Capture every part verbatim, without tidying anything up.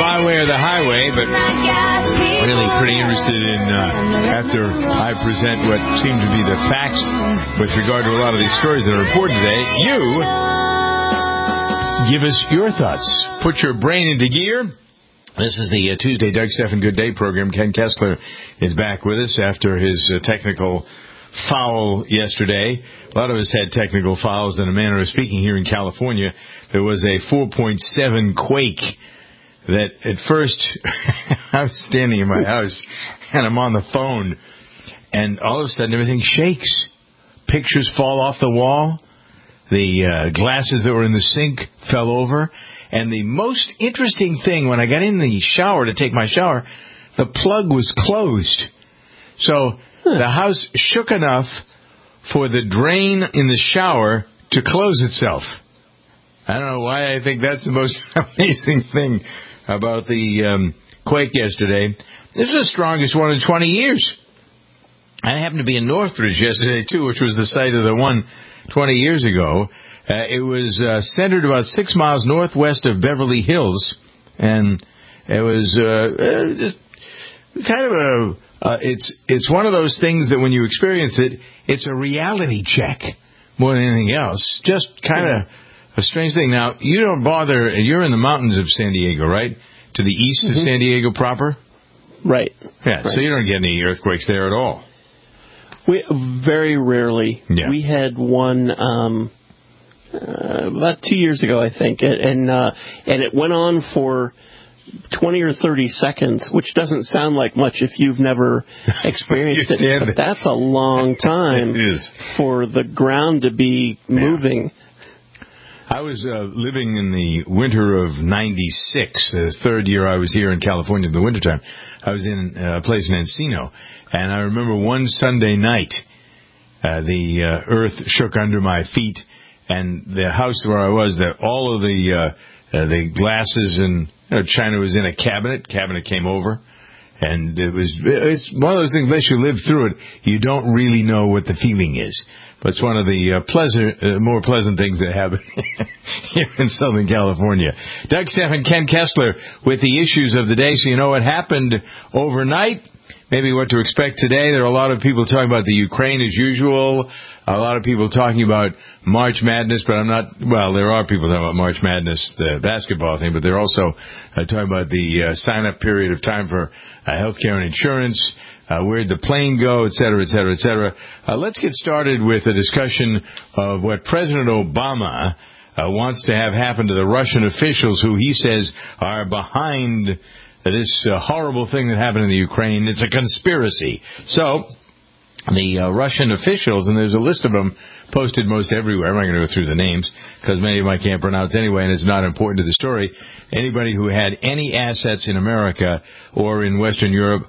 byway or the highway, but really pretty interested in, uh, after I present what seem to be the facts with regard to a lot of these stories that are reported today, you give us your thoughts. Put your brain into gear. This is the uh, Tuesday Doug Stephan Good Day program. Ken Kessler is back with us after his uh, technical foul yesterday. A lot of us had technical fouls in a manner of speaking here in California. There was a four point seven quake that at first I was standing in my house and I'm on the phone and all of a sudden everything shakes. Pictures fall off the wall. The uh, glasses that were in the sink fell over. And the most interesting thing, when I got in the shower to take my shower, the plug was closed. So huh. the house shook enough for the drain in the shower to close itself. I don't know why I think that's the most amazing thing about the um, quake yesterday. This is the strongest one in twenty years. I happened to be in Northridge yesterday, too, which was the site of the one twenty years ago. Uh, it was uh, centered about six miles northwest of Beverly Hills, and it was uh, uh, just kind of a, uh, it's it's one of those things that when you experience it, it's a reality check more than anything else. Just kind of a strange thing. Now, you don't bother, you're in the mountains of San Diego, right? To the east mm-hmm. of San Diego proper? Right. Yeah, right. So you don't get any earthquakes there at all. We very rarely. Yeah. We had one um, uh, about two years ago, I think, and uh, and it went on for twenty or thirty seconds, which doesn't sound like much if you've never experienced it. But that's a long time it is. for the ground to be moving. Yeah. I was uh, living in the winter of ninety-six, the third year I was here in California in the wintertime. I was in a place in Encino, and I remember one Sunday night, uh, the uh, earth shook under my feet, and the house where I was, that all of the uh, uh, the glasses and you know, china was in a cabinet. Cabinet came over, and it was it's one of those things. Unless you live through it, you don't really know what the feeling is. But it's one of the uh, pleasant, uh, more pleasant things that happen here in Southern California. Doug Stephan, Ken Kessler with the issues of the day. So you know what happened overnight, maybe what to expect today. There are a lot of people talking about the Ukraine as usual. A lot of people talking about March Madness, but I'm not, well, there are people talking about March Madness, the basketball thing, but they're also uh, talking about the uh, sign-up period of time for uh, health care and insurance. Uh, where'd the plane go, et cetera, et cetera, et cetera. Uh, let's get started with a discussion of what President Obama uh, wants to have happen to the Russian officials who he says are behind this uh, horrible thing that happened in the Ukraine. It's a conspiracy. So the uh, Russian officials, and there's a list of them posted most everywhere. I'm not going to go through the names because many of them I can't pronounce anyway, and it's not important to the story. Anybody who had any assets in America or in Western Europe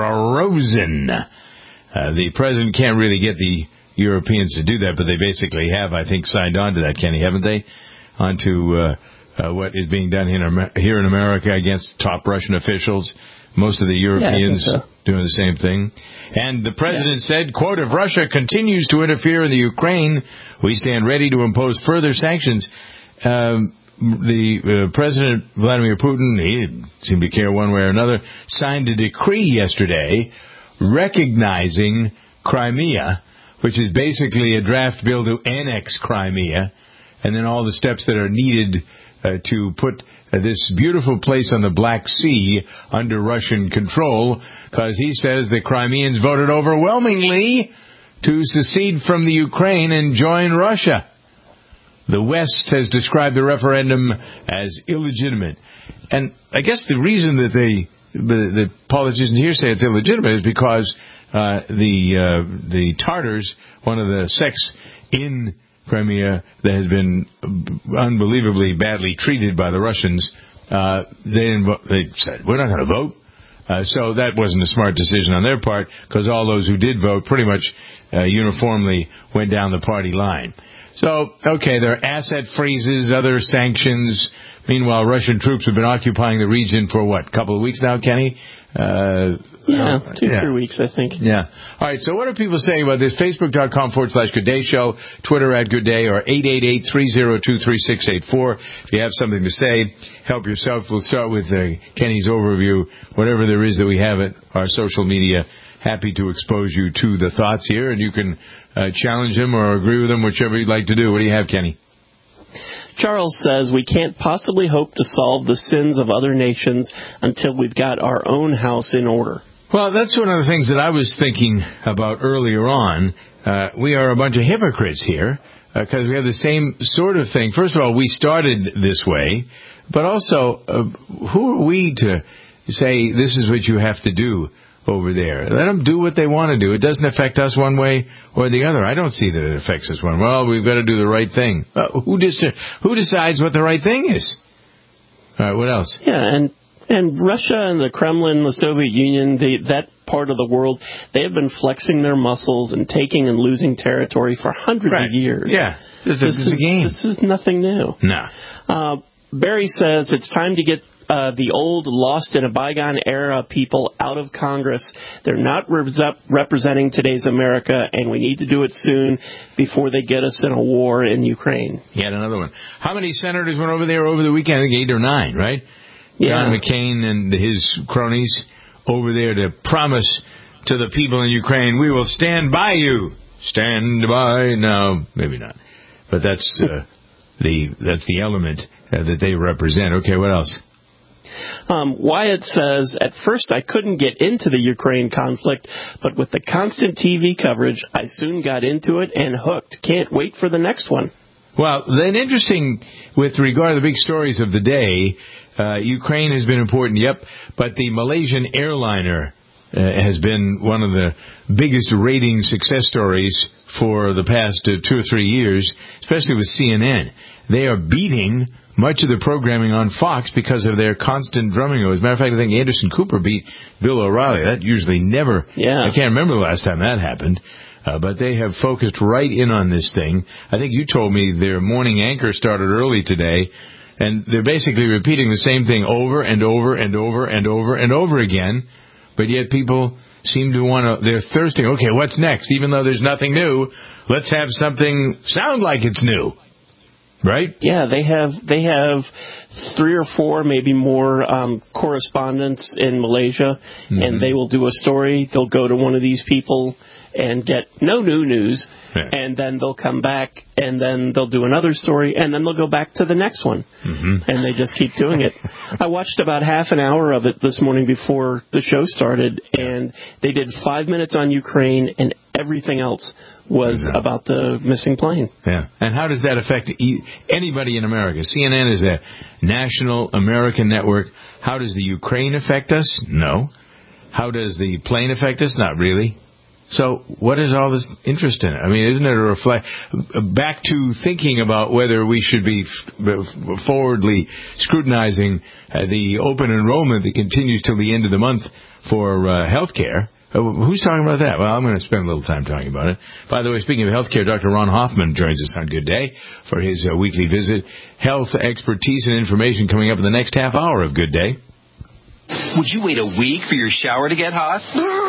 frozen. Uh, the president can't really get the Europeans to do that, but they basically have, I think, signed on to that, Kenny, haven't they? Onto uh, uh, what is being done here in, Amer- here in America against top Russian officials. Most of the Europeans yeah, so. doing the same thing. And the president yeah. said, quote, if Russia continues to interfere in the Ukraine, we stand ready to impose further sanctions. Um, the uh, President Vladimir Putin, he didn't seem to care one way or another, signed a decree yesterday recognizing Crimea, which is basically a draft bill to annex Crimea, and then all the steps that are needed uh, to put uh, this beautiful place on the Black Sea under Russian control, because he says the Crimeans voted overwhelmingly to secede from the Ukraine and join Russia. The West has described the referendum as illegitimate. And I guess the reason that they, the, the politicians here say it's illegitimate is because uh, the uh, the Tartars, one of the sects in Crimea that has been unbelievably badly treated by the Russians, uh, they didn't vote, they said, we're not going to vote. Uh, so that wasn't a smart decision on their part, because all those who did vote pretty much uh, uniformly went down the party line. So, okay, there are asset freezes, other sanctions. Meanwhile, Russian troops have been occupying the region for, what, a couple of weeks now, Kenny? Uh, Yeah, uh, two, yeah. three weeks, I think. Yeah. All right, so what are people saying about this? Facebook.com forward slash Good Day Show, Twitter at Good Day, or eight eight eight, three oh two, three six eight four. If you have something to say, help yourself. We'll start with uh, Kenny's overview, whatever there is that we have at our social media. Happy to expose you to the thoughts here, and you can uh, challenge them or agree with them, whichever you'd like to do. What do you have, Kenny? Charles says we can't possibly hope to solve the sins of other nations until we've got our own house in order. Well, that's one of the things that I was thinking about earlier on. Uh, we are a bunch of hypocrites here because uh, we have the same sort of thing. First of all, we started this way, but also, uh, who are we to say this is what you have to do over there? Let them do what they want to do. It doesn't affect us one way or the other. I don't see that it affects us one way. Well, we've got to do the right thing. Uh, who, dis- who decides what the right thing is? All right, what else? Yeah, and and Russia and the Kremlin, the Soviet Union, the, that part of the world, they have been flexing their muscles and taking and losing territory for hundreds right. of years. Yeah, this, this, this is a game. This is nothing new. No. Uh, Barry says it's time to get Uh, the old, lost in a bygone era people out of Congress. They're not re- representing today's America, and we need to do it soon before they get us in a war in Ukraine. Yet another one. How many senators went over there over the weekend? I think eight or nine, right? Yeah. John McCain and his cronies over there to promise to the people in Ukraine, we will stand by you. Stand by. No, maybe not. But that's uh, the that's the element uh, that they represent. Okay, what else? Um, Wyatt says, at first I couldn't get into the Ukraine conflict, but with the constant T V coverage, I soon got into it and hooked. Can't wait for the next one. Well, then interesting with regard to the big stories of the day, uh, Ukraine has been important, yep, but the Malaysian airliner uh, has been one of the biggest rating success stories for the past uh, two or three years, especially with C N N. They are beating much of the programming on Fox because of their constant drumming. As a matter of fact, I think Anderson Cooper beat Bill O'Reilly. That usually never, yeah. I can't remember the last time that happened. Uh, but they have focused right in on this thing. I think you told me their morning anchor started early today, and they're basically repeating the same thing over and over and over and over and over again, but yet people seem to want to, they're thirsting, okay, what's next? Even though there's nothing new, let's have something sound like it's new. Right? Yeah, they have they have three or four, maybe more um, correspondents in Malaysia, mm-hmm. and they will do a story. They'll go to one of these people and get no new news, yeah. and then they'll come back, and then they'll do another story, and then they'll go back to the next one, mm-hmm. and they just keep doing it. I watched about half an hour of it this morning before the show started, and they did five minutes on Ukraine, and everything else was no. about the missing plane. Yeah. And how does that affect e- anybody in America? C N N is a national American network. How does the Ukraine affect us? No. How does the plane affect us? Not really. So what is all this interest in it? I mean, isn't it a reflect back to thinking about whether we should be f- forwardly scrutinizing uh, the open enrollment that continues till the end of the month for uh, health care? Who's talking about that? Well, I'm going to spend a little time talking about it. By the way, speaking of healthcare, Doctor Ron Hoffman joins us on Good Day for his uh, weekly visit. Health expertise and information coming up in the next half hour of Good Day. Would you wait a week for your shower to get hot?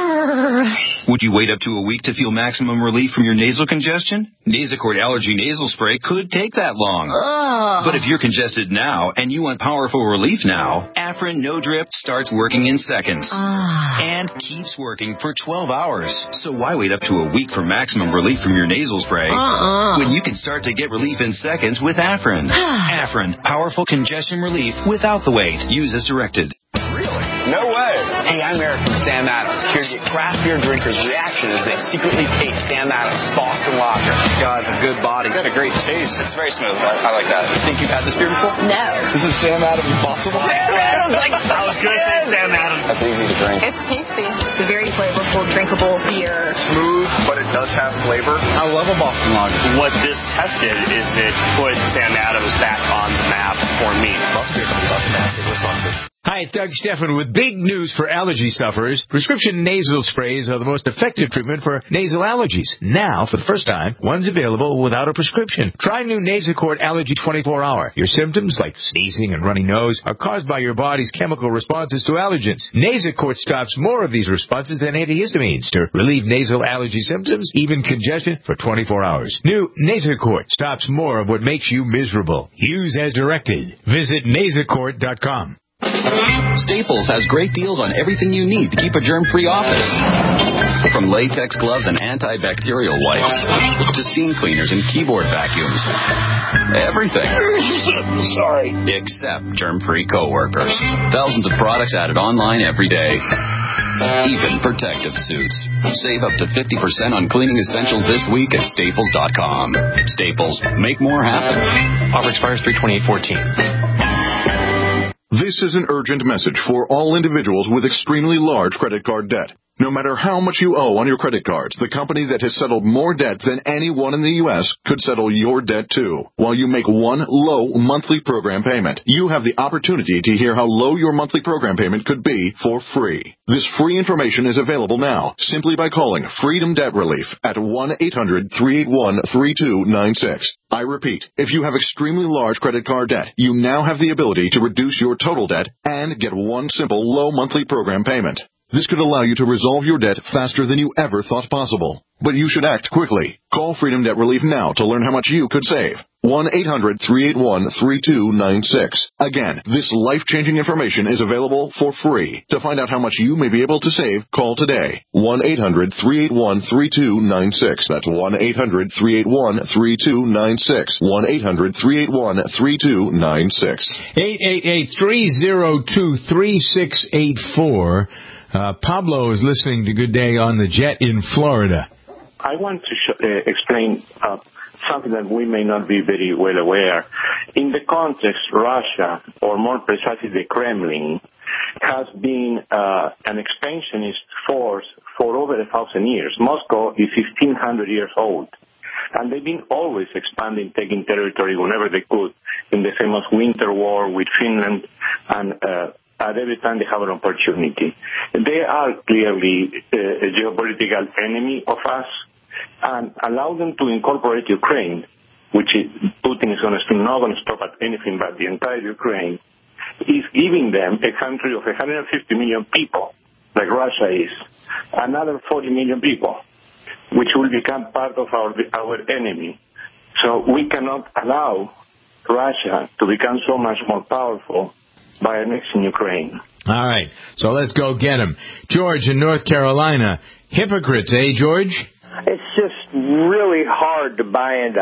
Would you wait up to a week to feel maximum relief from your nasal congestion? Nasacort Allergy Nasal Spray could take that long. Uh. But if you're congested now and you want powerful relief now, Afrin No Drip starts working in seconds. Uh. And keeps working for twelve hours. So why wait up to a week for maximum relief from your nasal spray uh-uh. when you can start to get relief in seconds with Afrin? Afrin, powerful congestion relief without the wait. Use as directed. Really? No way. Hey, I'm Eric from Sam Adams, here to get craft beer drinkers' reaction as they secretly taste Sam Adams Boston Lager. It's got a good body. It's got a great taste. It's very smooth. I, I like that. Think you've had this beer before? No. This is Sam Adams Boston Lager. Sam Adams! Like, I was good to Sam Adams. That's easy to drink. It's tasty. It's a very flavorful, drinkable beer. Smooth, but it does have flavor. I love a Boston Lager. What this tested is it put Sam Adams back on the map for me. Boston beer comes Boston, Mass. Wisconsin. Hi, it's Doug Stephan with big news for allergy sufferers. Prescription nasal sprays are the most effective treatment for nasal allergies. Now, for the first time, one's available without a prescription. Try new Nasacort Allergy twenty-four hour. Your symptoms, like sneezing and runny nose, are caused by your body's chemical responses to allergens. Nasacort stops more of these responses than antihistamines to relieve nasal allergy symptoms, even congestion, for twenty-four hours. New Nasacort stops more of what makes you miserable. Use as directed. Visit nasacort dot com. Staples has great deals on everything you need to keep a germ-free office. From latex gloves and antibacterial wipes to steam cleaners and keyboard vacuums. Everything. Sorry. Except germ-free coworkers. Thousands of products added online every day. Even protective suits. Save up to fifty percent on cleaning essentials this week at staples dot com. Staples. Make more happen. Offer expires three twenty-eight fourteen. This is an urgent message for all individuals with extremely large credit card debt. No matter how much you owe on your credit cards, the company that has settled more debt than anyone in the U S could settle your debt too. While you make one low monthly program payment, you have the opportunity to hear how low your monthly program payment could be for free. This free information is available now simply by calling Freedom Debt Relief at one eight hundred three eight one three two nine six. I repeat, if you have extremely large credit card debt, you now have the ability to reduce your total debt and get one simple low monthly program payment. This could allow you to resolve your debt faster than you ever thought possible. But you should act quickly. Call Freedom Debt Relief now to learn how much you could save. one eight hundred three eight one three two nine six. Again, this life-changing information is available for free. To find out how much you may be able to save, call today. one eight hundred three eight one three two nine six. That's one eight hundred three eight one three two nine six. one eight hundred three eight one three two nine six. eight eight eight three oh two three six eight four. Uh, Pablo is listening to Good Day on the Jet in Florida. I want to sh- uh, explain uh, something that we may not be very well aware. In the context, Russia, or more precisely the Kremlin, has been uh, an expansionist force for over a thousand years. Moscow is fifteen hundred years old. And they've been always expanding, taking territory whenever they could, in the famous Winter War with Finland and uh, at every time they have an opportunity. They are clearly uh, a geopolitical enemy of us, and allow them to incorporate Ukraine, which is, Putin is gonna, not going to stop at anything but the entire Ukraine, is giving them a country of one hundred fifty million people, like Russia is, another forty million people, which will become part of our, our enemy. So we cannot allow Russia to become so much more powerful by annexing Ukraine. All right, so let's go get him. George in North Carolina. Hypocrites, eh, George? It's just really hard to buy into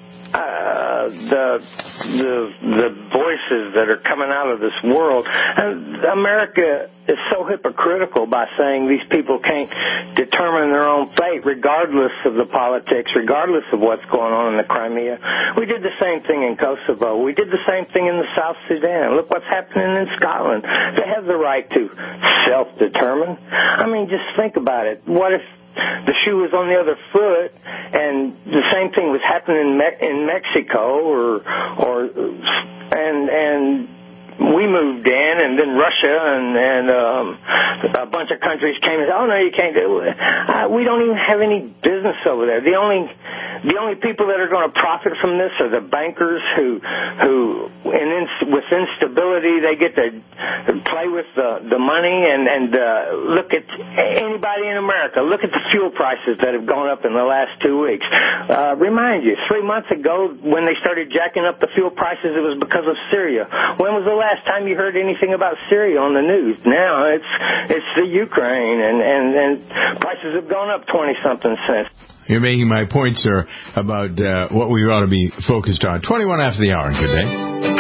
uh, the the the voices that are coming out of this world. And America is so hypocritical by saying these people can't determine their own fate regardless of the politics, regardless of what's going on in the Crimea. We did the same thing in Kosovo. We did the same thing in the South Sudan. Look what's happening in Scotland. They have the right to self-determine. I mean, just think about it. What if the shoe was on the other foot, and the same thing was happening in, Me- in Mexico, or, or, and, and we moved in, and then Russia and, and um, a bunch of countries came and said, "Oh no, you can't do it." Uh, we don't even have any business over there. The only, the only people that are going to profit from this are the bankers who, who, in, in, with instability, they get to play with the, the money and and uh, look at anybody in America. Look at the fuel prices that have gone up in the last two weeks. Uh, remind you, three months ago when they started jacking up the fuel prices, it was because of Syria. When was the last time you heard anything about Syria on the news? Now it's it's the Ukraine, and and, and prices have gone up twenty something cents. You're making my point, sir, about uh, what we ought to be focused on. twenty-one after the hour. Good day.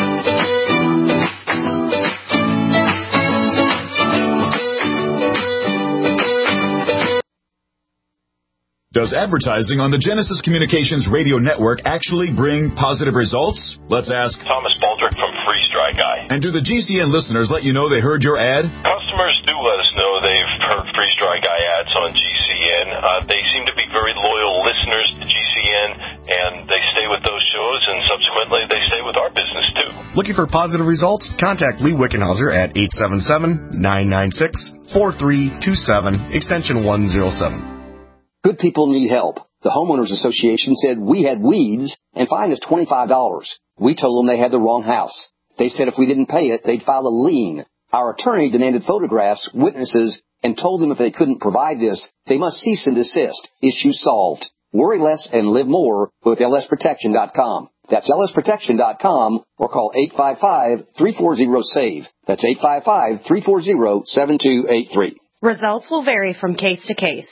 Does advertising on the Genesis Communications radio network actually bring positive results? Let's ask Thomas Baldrick from Freeze Dry Guy. And do the G C N listeners let you know they heard your ad? Customers do let us know they've heard Freeze Dry Guy ads on G C N. Uh, they seem to be very loyal listeners to G C N, and they stay with those shows, and subsequently they stay with our business too. Looking for positive results? Contact Lee Wickenhauser at eight seven seven, nine nine six, four three two seven, extension one oh seven. Good people need help. The Homeowners Association said we had weeds and fined us twenty-five dollars. We told them they had the wrong house. They said if we didn't pay it, they'd file a lien. Our attorney demanded photographs, witnesses, and told them if they couldn't provide this, they must cease and desist. Issue solved. Worry less and live more with L S protection dot com. That's L S protection dot com or call eight five five, three four zero, S A V E. That's eight five five, three four zero, seven two eight three. Results will vary from case to case.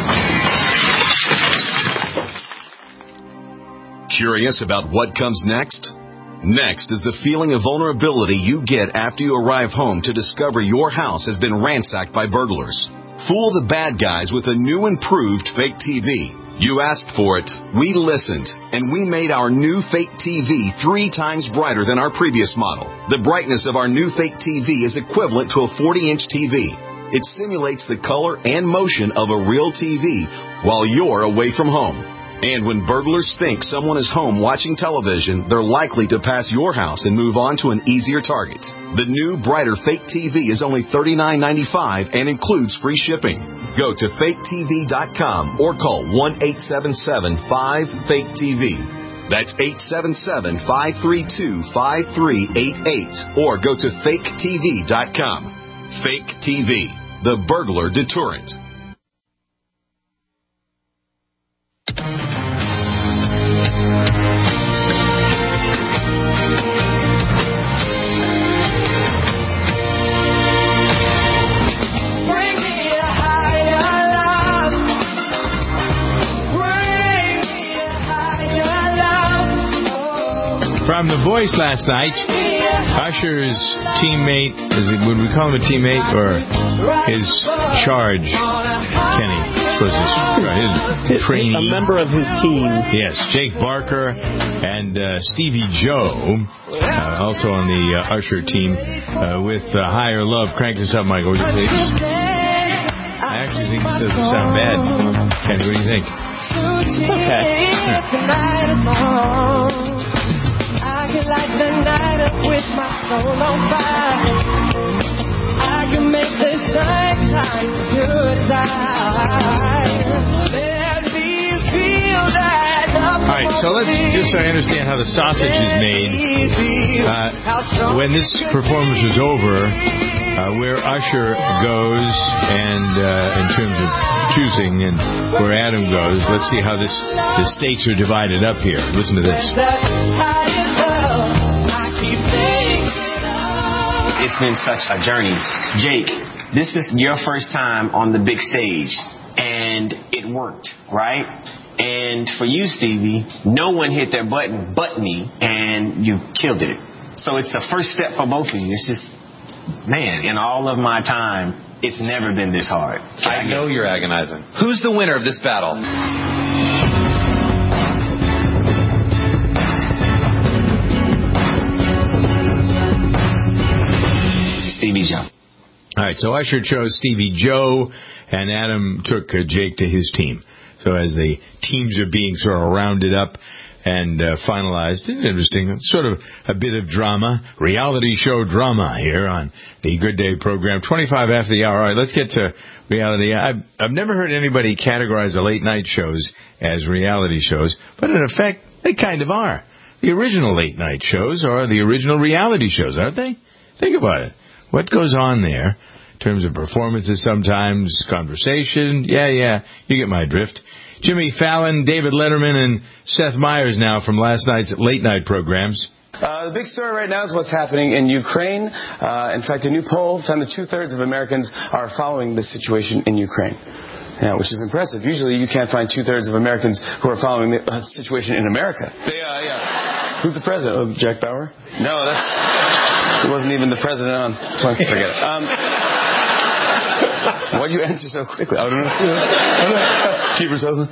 Curious about what comes next? Next is the feeling of vulnerability you get after you arrive home to discover your house has been ransacked by burglars. Fool the bad guys with a new improved fake T V. You asked for it, we listened, and we made our new fake T V three times brighter than our previous model. The brightness of our new fake T V is equivalent to a forty-inch T V. It simulates the color and motion of a real T V while you're away from home. And when burglars think someone is home watching television, they're likely to pass your house and move on to an easier target. The new, brighter fake T V is only thirty-nine ninety-five and includes free shipping. Go to fake T V dot com or call one eight seven seven, five, fake T V. That's eight seven seven, five three two, five three eight eight or go to fake T V dot com. Fake T V, the burglar deterrent. From The Voice last night, Usher's teammate, is it, would we call him a teammate, or his charge, Kenny, was his, his trainee? A member of his team. Yes, Jake Barker and uh, Stevie Joe, uh, also on the uh, Usher team, uh, with uh, Higher Love. Crank this up, Michael, would you please? I actually think this doesn't sound bad. Kenny, what do you think? It's okay. Light the night up with my soul on fire. I can make this sunshine good side. Let me feel that. All right, so let's just so I understand how the sausage is made. Uh, when this performance is over, uh, where Usher goes, and uh, in terms of choosing, and where Adam goes, let's see how this the stakes are divided up here. Listen to this. It's been such a journey. Jake, this is your first time on the big stage, and it worked, right? And for you, Stevie, no one hit their button but me, and you killed it. So it's the first step for both of you. It's just, man, in all of my time, it's never been this hard. I know you're agonizing. Who's the winner of this battle? Stevie Joe. All right, so Usher chose Stevie Joe, and Adam took uh, Jake to his team. So as the teams are being sort of rounded up and uh, finalized, it's interesting, sort of a bit of drama, reality show drama here on the Good Day program. twenty-five after the hour. All right, let's get to reality. I've, I've never heard anybody categorize the late night shows as reality shows, but in effect, they kind of are. The original late night shows are the original reality shows, aren't they? Think about it. What goes on there in terms of performances sometimes, conversation? Yeah, yeah, you get my drift. Jimmy Fallon, David Letterman, and Seth Meyers now from last night's late night programs. Uh, the big story right now is what's happening in Ukraine. Uh, in fact, a new poll found that two-thirds of Americans are following the situation in Ukraine. Yeah, which is impressive. Usually you can't find two-thirds of Americans who are following the uh, situation in America. They, uh, yeah. Who's the president? Oh, Jack Bauer? No, that's... He wasn't even the president on... Forget it. Um, why'd you answer so quickly? I don't know. Keep yourself.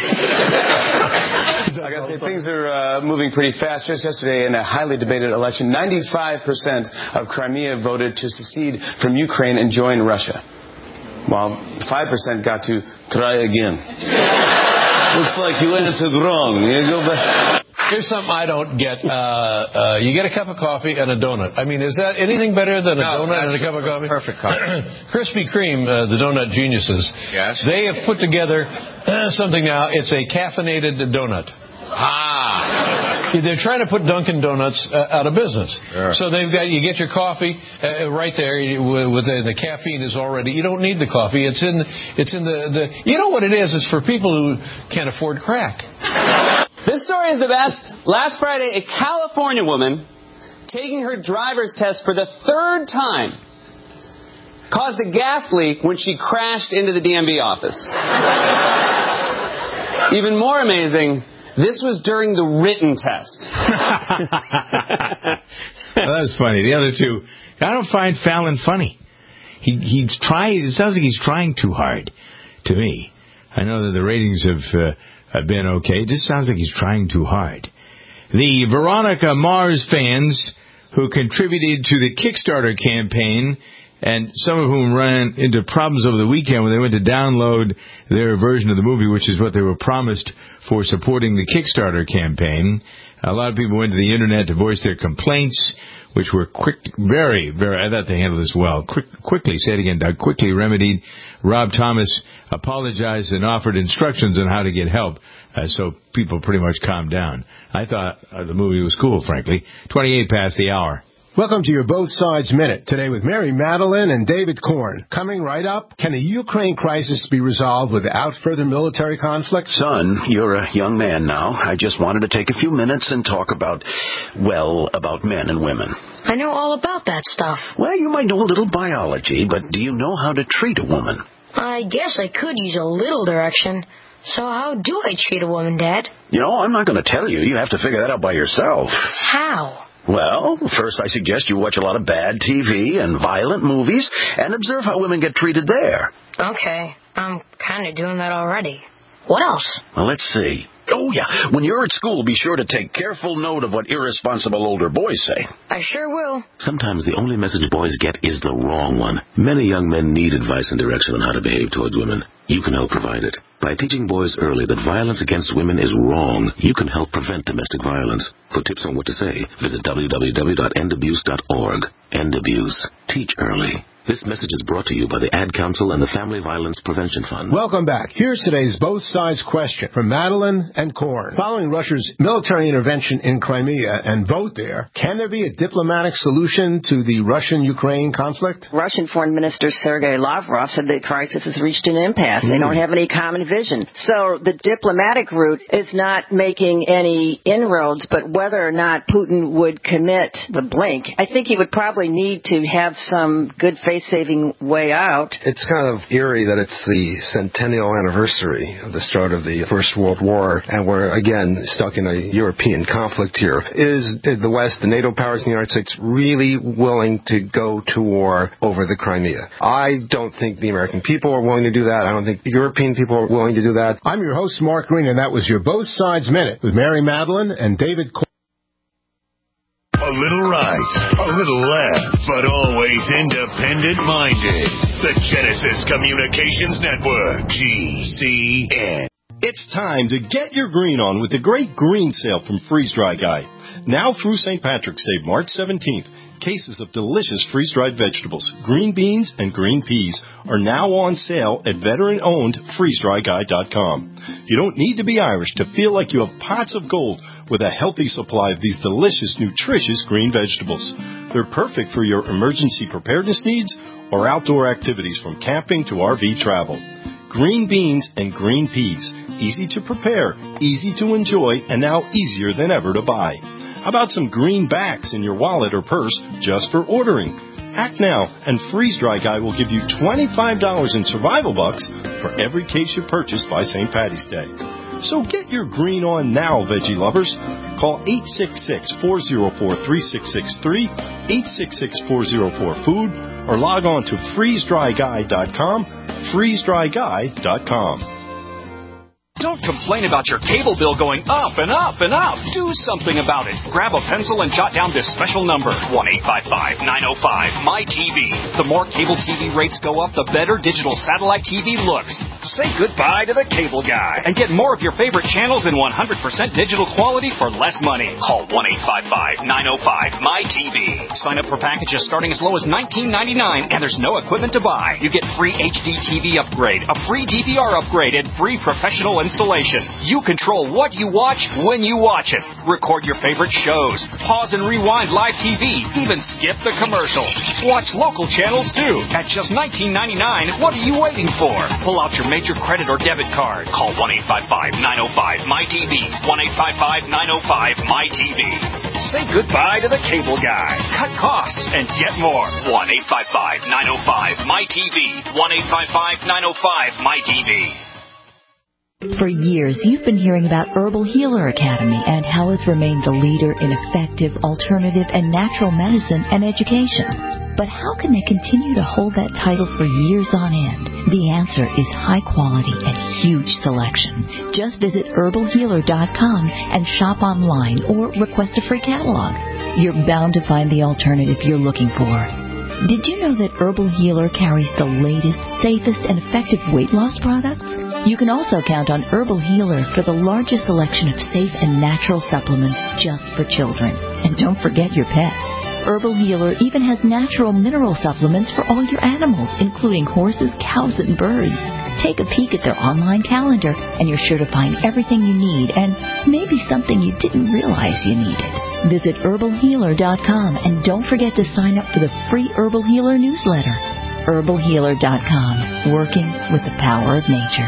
I gotta say, things are uh, moving pretty fast. Just yesterday, in a highly debated election, ninety-five percent of Crimea voted to secede from Ukraine and join Russia, while five percent got to try again. Looks like you answered wrong. You go back. here's something I don't get. Uh, uh, you get a cup of coffee and a donut. I mean, is that anything better than a no, donut and a cup of coffee? Perfect coffee. Krispy Kreme, uh, the donut geniuses. Yes. They have put together uh, something now. It's a caffeinated donut. Ah. They're trying to put Dunkin' Donuts uh, out of business. Sure. So they've got, you get your coffee uh, right there with, with the, the caffeine is already, you don't need the coffee. It's in, it's in the, the, you know what it is? It's for people who can't afford crack. This story is the best. Last Friday, a California woman taking her driver's test for the third time caused a gas leak when she crashed into the D M V office. Even more amazing, this was during the written test. Well, that was funny. The other two, I don't find Fallon funny. He he's trying. It sounds like he's trying too hard to me. I know that the ratings have, uh, have been okay. It just sounds like he's trying too hard. The Veronica Mars fans who contributed to the Kickstarter campaign, and some of whom ran into problems over the weekend when they went to download their version of the movie, which is what they were promised for supporting the Kickstarter campaign. A lot of people went to the Internet to voice their complaints, which were quick, very, very, I thought they handled this well. Quick, quickly, say it again, Doug, quickly remedied. Rob Thomas apologized and offered instructions on how to get help, uh, so people pretty much calmed down. I thought uh, the movie was cool, frankly. twenty-eight past the hour. Welcome to your Both Sides Minute, today with Mary Madeline and David Korn. Coming right up, can the Ukraine crisis be resolved without further military conflict? Son, you're a young man now. I just wanted to take a few minutes and talk about, well, about men and women. I know all about that stuff. Well, you might know a little biology, but do you know how to treat a woman? I guess I could use a little direction. So how do I treat a woman, Dad? You know, I'm not going to tell you. You have to figure that out by yourself. How? Well, first I suggest you watch a lot of bad T V and violent movies and observe how women get treated there. Okay, I'm kind of doing that already. What else? Well, let's see. Oh, yeah. When you're at school, be sure to take careful note of what irresponsible older boys say. I sure will. Sometimes the only message boys get is the wrong one. Many young men need advice and direction on how to behave towards women. You can help provide it. By teaching boys early that violence against women is wrong, you can help prevent domestic violence. For tips on what to say, visit w w w dot end abuse dot org. End Abuse. Teach early. This message is brought to you by the Ad Council and the Family Violence Prevention Fund. Welcome back. Here's today's Both Sides question from Madeline and Korn. Following Russia's military intervention in Crimea and vote there, can there be a diplomatic solution to the Russian-Ukraine conflict? Russian Foreign Minister Sergei Lavrov said the crisis has reached an impasse. Mm. They don't have any common vision. So the diplomatic route is not making any inroads, but whether or not Putin would commit the blank, I think he would probably need to have some good faith saving way out. It's kind of eerie that it's the centennial anniversary of the start of the First World War, and we're again stuck in a European conflict here. Is the West, the NATO powers in the United States, really willing to go to war over the Crimea? I don't think the American people are willing to do that. I don't think the European people are willing to do that. I'm your host, Mark Green, and that was your Both Sides Minute with Mary Madeline and David Korn. A little right, a little left, but always independent-minded. The Genesis Communications Network, G C N. It's time to get your green on with the great green sale from Freeze Dry Guy. Now through Saint Patrick's Day, March seventeenth, cases of delicious freeze-dried vegetables, green beans, and green peas are now on sale at veteran-owned freeze dry guy dot com. You don't need to be Irish to feel like you have pots of gold with a healthy supply of these delicious, nutritious green vegetables. They're perfect for your emergency preparedness needs or outdoor activities from camping to R V travel. Green beans and green peas, easy to prepare, easy to enjoy, and now easier than ever to buy. How about some greenbacks in your wallet or purse just for ordering? Act now, and Freeze Dry Guy will give you twenty-five dollars in survival bucks for every case you purchase by Saint Patty's Day. So get your green on now, veggie lovers. Call eight six six, four oh four, three six six three, eight six six, four oh four, food, or log on to freeze dry guy dot com, freeze dry guy dot com. Don't complain about your cable bill going up and up and up. Do something about it. Grab a pencil and jot down this special number, one eight five five, nine oh five, M Y T V. The more cable T V rates go up, the better digital satellite T V looks. Say goodbye to the cable guy and get more of your favorite channels in one hundred percent digital quality for less money. Call one eight five five, nine oh five, M Y T V. Sign up for packages starting as low as nineteen ninety-nine, and there's no equipment to buy. You get free H D T V upgrade, a free D V R upgrade, and free professional installation. You control what you watch when you watch it. Record your favorite shows. Pause and rewind live T V. Even skip the commercials. Watch local channels too. At just nineteen ninety-nine, what are you waiting for? Pull out your major credit or debit card. Call one eight five five, nine oh five, M Y T V. one eight five five, nine oh five, M Y T V. Say goodbye to the cable guy. Cut costs and get more. one eight five five, nine oh five, M Y T V. one eight five five, nine oh five, M Y T V. For years, you've been hearing about Herbal Healer Academy and how it's remained the leader in effective, alternative, and natural medicine and education. But how can they continue to hold that title for years on end? The answer is high quality and huge selection. Just visit herbal healer dot com and shop online or request a free catalog. You're bound to find the alternative you're looking for. Did you know that Herbal Healer carries the latest, safest, and effective weight loss products? You can also count on Herbal Healer for the largest selection of safe and natural supplements just for children. And don't forget your pets. Herbal Healer even has natural mineral supplements for all your animals, including horses, cows, and birds. Take a peek at their online calendar, and you're sure to find everything you need and maybe something you didn't realize you needed. Visit herbal healer dot com and don't forget to sign up for the free Herbal Healer newsletter. herbal healer dot com, working with the power of nature.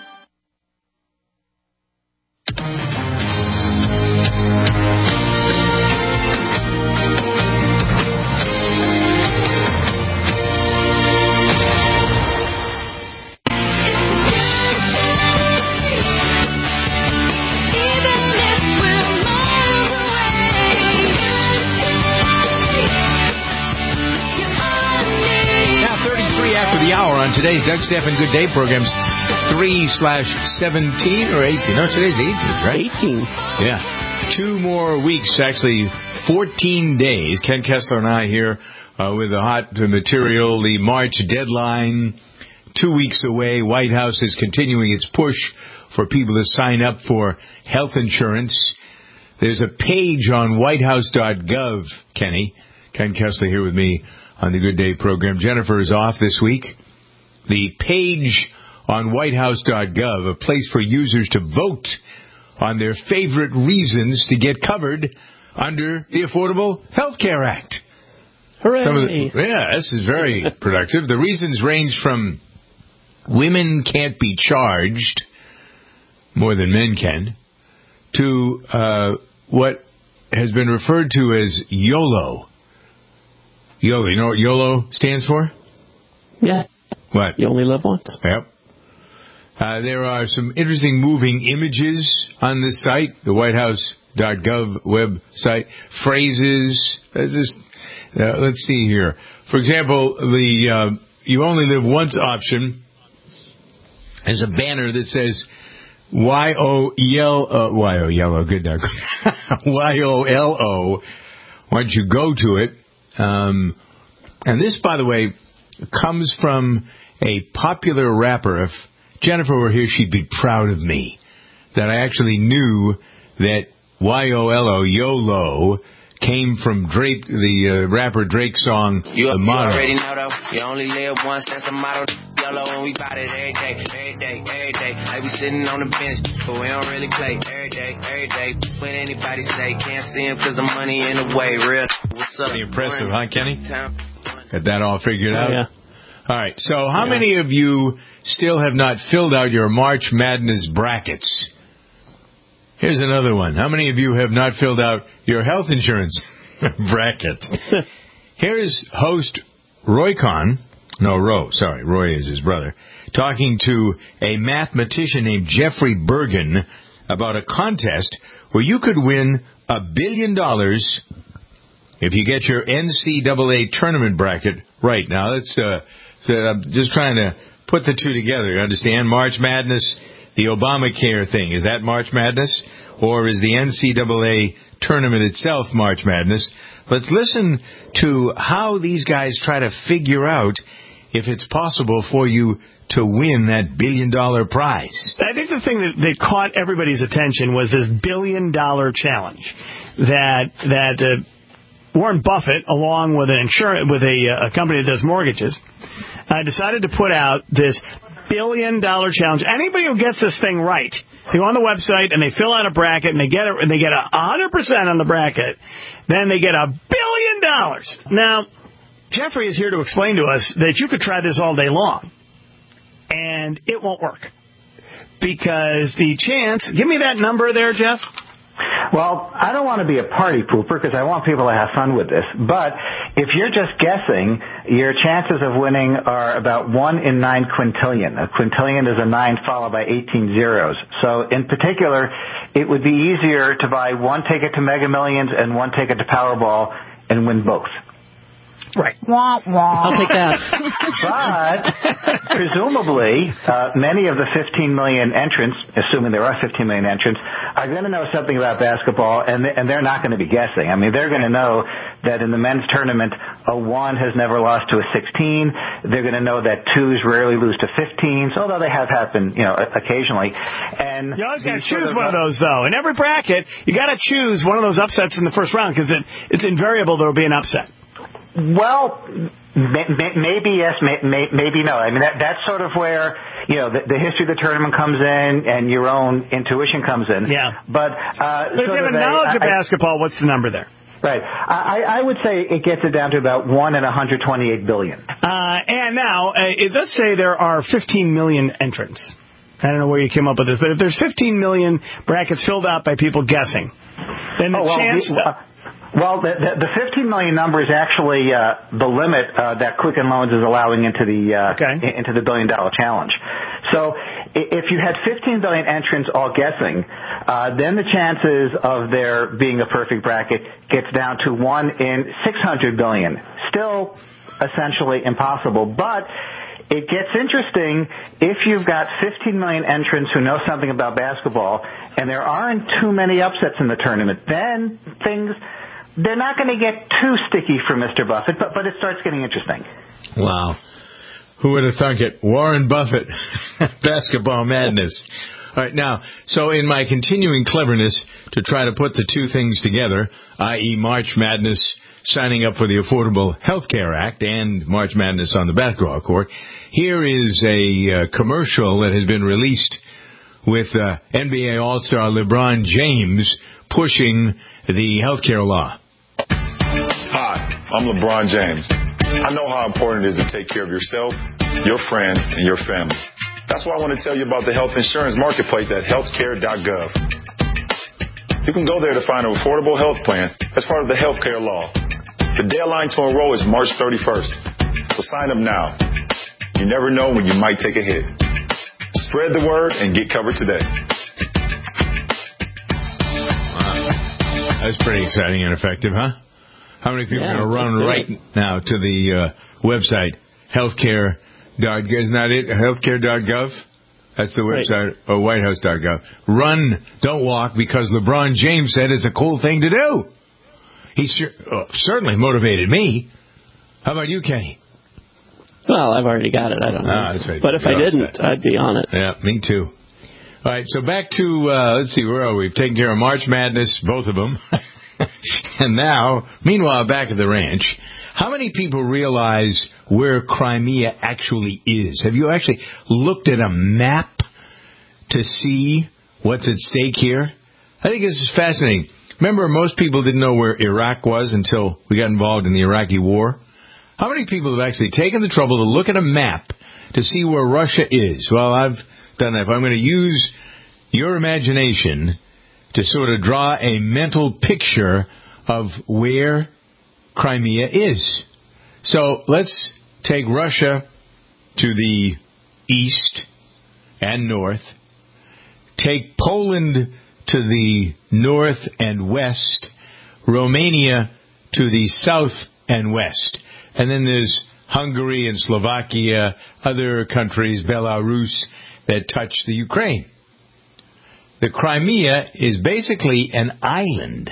On today's Doug Stephan Good Day programs, three slash seventeen or eighteen. No, today's eighteenth, right? eighteen. Yeah. Two more weeks, actually fourteen days. Ken Kessler and I here uh, with the hot material, the March deadline, two weeks away. White House is continuing its push for people to sign up for health insurance. There's a page on white house dot gov, Kenny. Ken Kessler here with me on the Good Day program. Jennifer is off this week. The page on white house dot gov, a place for users to vote on their favorite reasons to get covered under the Affordable Health Care Act. Hooray! Some of the, yeah, this is very productive. The reasons range from women can't be charged more than men can to uh, what has been referred to as YOLO. YOLO, you know what YOLO stands for? Yeah. What? You only live once. Yep. Uh, there are some interesting moving images on this site, the white house dot gov website. Phrases. Just, uh, let's see here. For example, the uh, you only live once option has a banner that says Y O yellow, Y O yellow, good Doug. Y O L O. Why don't you go to it? Um, and this, by the way, comes from a popular rapper. If Jennifer were here, she'd be proud of me that I actually knew that Y O L O, YOLO, came from Drake, the uh, rapper Drake's song, you, The Motto. You already know, though. You only live once, that's the motto. YOLO, and we bout it every day, every day, every day. Like we sitting on the bench, but we don't really play every day, every day. When anybody say can't see him because the money in the way, real. What's up? Pretty impressive, huh, Kenny? Got that all figured oh, out? Yeah. All right, so how yeah. many of you still have not filled out your March Madness brackets? Here's another one. How many of you have not filled out your health insurance bracket? Here's host Roy Kahn, no, Ro, sorry, Roy is his brother, talking to a mathematician named Jeffrey Bergen about a contest where you could win a billion dollars if you get your N C double A tournament bracket right. Now, that's uh, so I'm just trying to put the two together. You understand? March Madness, the Obamacare thing. Is that March Madness? Or is the N C double A tournament itself March Madness? Let's listen to how these guys try to figure out if it's possible for you to win that billion-dollar prize. I think the thing that, that caught everybody's attention was this billion-dollar challenge that that uh, Warren Buffett, along with an insurance with a, a company that does mortgages, uh, decided to put out this billion-dollar challenge. Anybody who gets this thing right, they go on the website and they fill out a bracket and they get it, and they get a hundred percent on the bracket, then they get a billion dollars. Now, Jeffrey is here to explain to us that you could try this all day long, and it won't work. Because the chance... Give me that number there, Jeff. Well, I don't want to be a party pooper because I want people to have fun with this. But if you're just guessing, your chances of winning are about one in nine quintillion. A quintillion is a nine followed by eighteen zeros. So in particular, it would be easier to buy one ticket to Mega Millions and one ticket to Powerball and win both. Right. Wah, wah. I'll take that. But presumably, uh, many of the fifteen million entrants, assuming there are fifteen million entrants, are going to know something about basketball, and th- and they're not going to be guessing. I mean, they're going to know that in the men's tournament, a one has never lost to a sixteen. They're going to know that twos rarely lose to fifteens, although they have happened, you know, occasionally. And you always got to choose one of those, though. In every bracket, you got to choose one of those upsets in the first round because it, it's invariable there will be an upset. Well, may, may, maybe yes, may, may, maybe no. I mean, that, that's sort of where, you know, the, the history of the tournament comes in and your own intuition comes in. Yeah. But, uh, but if you have a knowledge of basketball, what's the number there? Right. I, I would say it gets it down to about one in one hundred twenty-eight billion. Uh, and now, uh, let's say there are fifteen million entrants. I don't know where you came up with this, but if there's fifteen million brackets filled out by people guessing, then the oh, well, chance... We, uh, Well, the, the, the fifteen million number is actually uh, the limit uh, that Quicken Loans is allowing into the uh, okay. into the billion dollar challenge. So if you had fifteen billion entrants all guessing, uh, then the chances of there being a perfect bracket gets down to one in six hundred billion. Still essentially impossible, but it gets interesting if you've got fifteen million entrants who know something about basketball and there aren't too many upsets in the tournament. Then things... They're not going to get too sticky for Mister Buffett, but, but it starts getting interesting. Wow. Who would have thunk it? Warren Buffett. Basketball madness. All right, now, so in my continuing cleverness to try to put the two things together, that is. March Madness signing up for the Affordable Health Care Act and March Madness on the basketball court, here is a uh, commercial that has been released with uh, N B A All-Star LeBron James pushing the health care law. Hi, I'm LeBron James. I know how important it is to take care of yourself, your friends, and your family. That's why I want to tell you about the health insurance marketplace at healthcare dot gov. You can go there to find an affordable health plan as part of the healthcare law. The deadline to enroll is March thirty-first, so sign up now. You never know when you might take a hit. Spread the word and get covered today. That's pretty exciting and effective, huh? How many people yeah, are going to run right it. now to the uh, website, healthcare dot gov? Isn't that it? healthcare dot gov? That's the website, right. Or white house dot gov. Run, don't walk, because LeBron James said it's a cool thing to do. He sure, oh, certainly motivated me. How about you, Kenny? Well, I've already got it. I don't know. Ah, that's right. But if You're I didn't, upset. I'd be on it. Yeah, me too. All right, so back to, uh, let's see, where are we? We've taken care of March Madness, both of them. And now, meanwhile, back at the ranch, how many people realize where Crimea actually is? Have you actually looked at a map to see what's at stake here? I think this is fascinating. Remember, most people didn't know where Iraq was until we got involved in the Iraqi war. How many people have actually taken the trouble to look at a map to see where Russia is? Well, I've done that. If I'm going to use your imagination to sort of draw a mental picture of where Crimea is. So let's take Russia to the east and north. Take Poland to the north and west. Romania to the south and west. And then there's Hungary and Slovakia, other countries, Belarus, that touch the Ukraine. the Crimea is basically an island,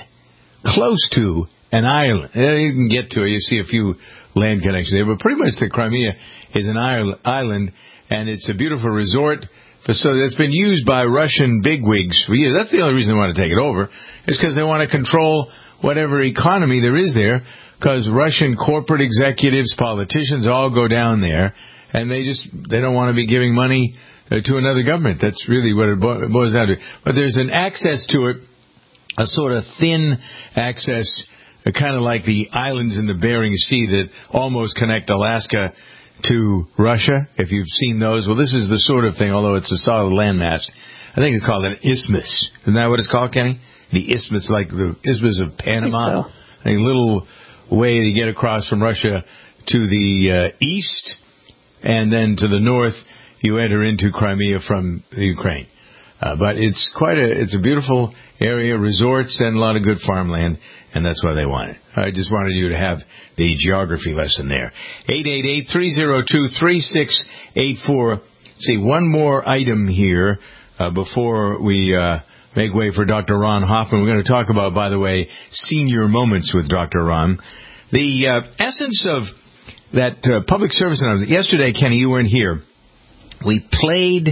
close to an island. You can get to it. You see a few land connections there, but pretty much the Crimea is an island, and it's a beautiful resort facility that's been used by Russian bigwigs for years. That's the only reason they want to take it over, is because they want to control whatever economy there is there, because Russian corporate executives, politicians all go down there, and they just they don't want to be giving money uh, to another government. That's really what it boils down to. But there's an access to it, a sort of thin access, uh, kind of like the islands in the Bering Sea that almost connect Alaska to Russia, if you've seen those. Well, this is the sort of thing, although it's a solid landmass. I think it's called an isthmus. Isn't that what it's called, Kenny? The isthmus, like the isthmus of Panama. I think so. A little way to get across from Russia to the uh, east, and then to the north, you enter into Crimea from the Ukraine. Uh, but it's quite a, it's a beautiful area, resorts, and a lot of good farmland, and that's why they want it. I just wanted you to have the geography lesson there. eight eight eight, three oh two, three six eight four. See, one more item here uh, before we uh, make way for Doctor Ron Hoffman. We're going to talk about, by the way, senior moments with Doctor Ron. The uh, essence of that uh, public service announcement. Yesterday, Kenny, you weren't here. We played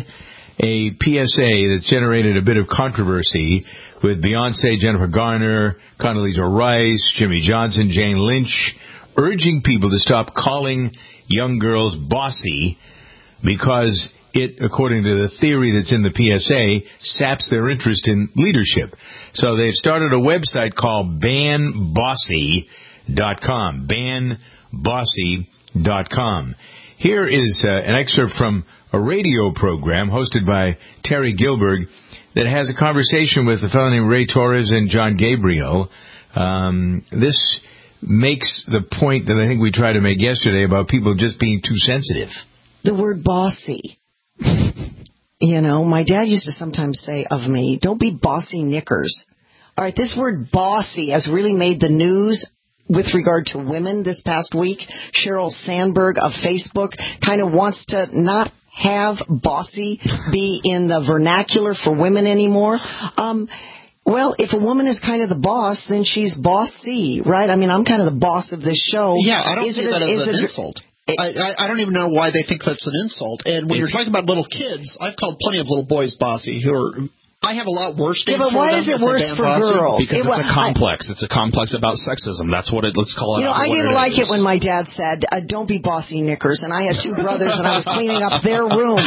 a P S A that generated a bit of controversy with Beyonce, Jennifer Garner, Condoleezza Rice, Jimmy Johnson, Jane Lynch, urging people to stop calling young girls bossy because it, according to the theory that's in the P S A, saps their interest in leadership. So they've started a website called ban bossy dot com, ban bossy dot com. Here is uh, an excerpt from a radio program hosted by Terry Gilberg that has a conversation with a fellow named Ray Torres and John Gabriel. Um, this makes the point that I think we tried to make yesterday about people just being too sensitive. The word bossy. You know, my dad used to sometimes say of me, don't be bossy knickers. All right, this word bossy has really made the news with regard to women this past week. Sheryl Sandberg of Facebook kind of wants to not have bossy be in the vernacular for women anymore. Um, well, if a woman is kind of the boss, then she's bossy, right? I mean, I'm kind of the boss of this show. Yeah, I don't is see it, that as is an it, insult. I, I, I don't even know why they think that's an insult. And when you're talking about little kids, I've called plenty of little boys bossy who are... I have a lot worse yeah, things but why is it worse for girls? Because it, it's a complex. I, it's a complex about sexism. That's what it, let's call it. You know, I didn't it like is. it when my dad said, uh, don't be bossy knickers, and I had two brothers and I was cleaning up their rooms.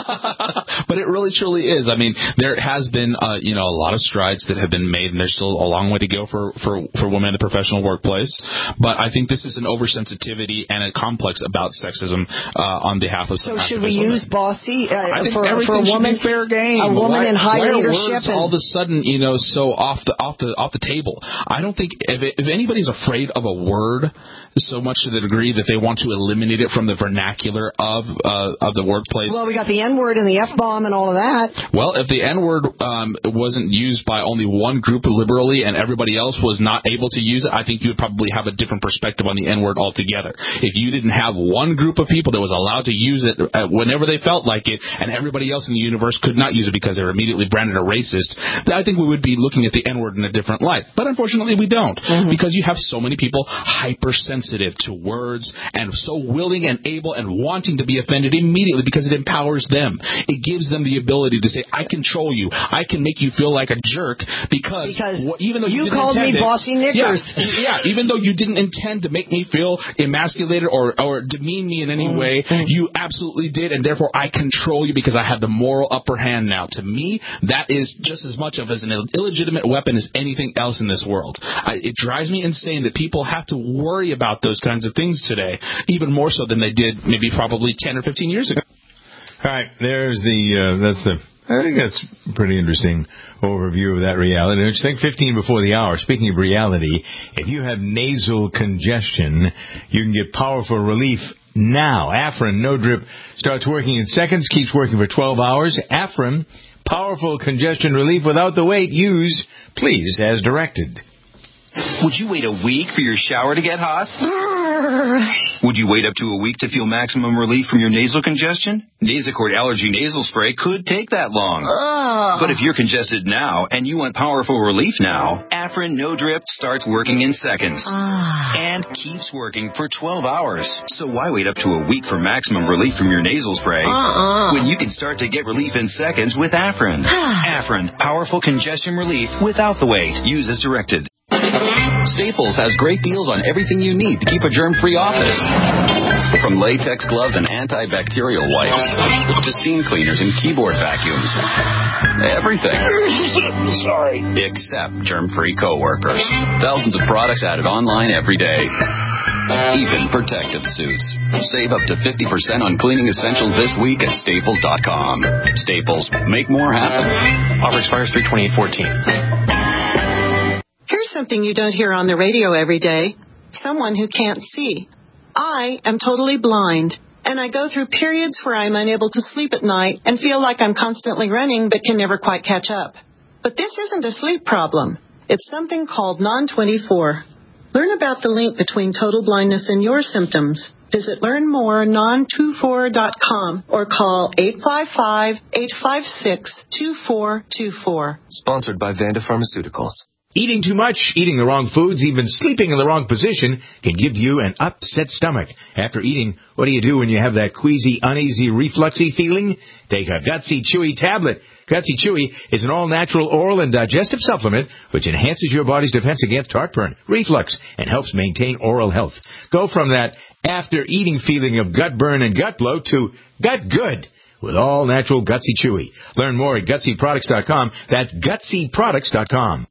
But it really truly is. I mean, there has been, uh, you know, a lot of strides that have been made, and there's still a long way to go for, for, for women in the professional workplace. But I think this is an oversensitivity and a complex about sexism uh, on behalf of some So should we use women. bossy uh, I think for, everything for a woman? should be fair game. A woman why, in high why leadership? Are words all of a sudden, you know, so off the off the off the table. I don't think if, it, if anybody's afraid of a word so much to the degree that they want to eliminate it from the vernacular of uh, of the workplace. Well, we got the N word and the F bomb and all of that. Well, if the N word um, wasn't used by only one group liberally and everybody else was not able to use it, I think you would probably have a different perspective on the N word altogether. If you didn't have one group of people that was allowed to use it whenever they felt like it, and everybody else in the universe could not use it because they were immediately branded a racist, I think we would be looking at the N word in a different light. But unfortunately, we don't, mm-hmm. because you have so many people hypersensitive to words and so willing and able and wanting to be offended immediately because it empowers them. It gives them the ability to say, I control you. I can make you feel like a jerk because, because wh- even though you, you called me it, bossy knickers. Yeah, yeah, even though you didn't intend to make me feel emasculated or, or demean me in any mm-hmm. way, you absolutely did, and therefore I control you because I have the moral upper hand now. To me, that is just as much of as an illegitimate weapon as anything else in this world. I, it drives me insane that people have to worry about those kinds of things today, even more so than they did maybe probably ten or fifteen years ago. All right, there's the, uh, that's the, I think that's a pretty interesting overview of that reality. I think fifteen before the hour. Speaking of reality, if you have nasal congestion, you can get powerful relief now. Afrin No Drip starts working in seconds, keeps working for twelve hours. Afrin, powerful congestion relief without the wait. Use, please, as directed. Would you wait a week for your shower to get hot? Would you wait up to a week to feel maximum relief from your nasal congestion? Nasacort Allergy Nasal Spray could take that long. Ugh. But if you're congested now and you want powerful relief now, Afrin No Drip starts working in seconds. And keeps working for twelve hours. So why wait up to a week for maximum relief from your nasal spray Uh-uh. when you can start to get relief in seconds with Afrin? Afrin, powerful congestion relief without the wait. Use as directed. Staples has great deals on everything you need to keep a germ-free office. From latex gloves and antibacterial wipes to steam cleaners and keyboard vacuums. Everything. Sorry. Except germ-free coworkers. Thousands of products added online every day. Even protective suits. Save up to fifty percent on cleaning essentials this week at staples dot com. Staples. Make more happen. Offer expires three twenty-eight fourteen. Here's something you don't hear on the radio every day. Someone who can't see. I am totally blind, and I go through periods where I'm unable to sleep at night and feel like I'm constantly running but can never quite catch up. But this isn't a sleep problem. It's something called non twenty-four. Learn about the link between total blindness and your symptoms. Visit learn more non twenty-four dot com or call eight five five, eight five six, two four two four. Sponsored by Vanda Pharmaceuticals. Eating too much, eating the wrong foods, even sleeping in the wrong position can give you an upset stomach. After eating, what do you do when you have that queasy, uneasy, refluxy feeling? Take a Gutsy Chewy tablet. Gutsy Chewy is an all-natural oral and digestive supplement which enhances your body's defense against heartburn, reflux, and helps maintain oral health. Go from that after-eating feeling of gut burn and gut bloat to gut good with all-natural Gutsy Chewy. Learn more at gutsy products dot com. That's gutsy products dot com.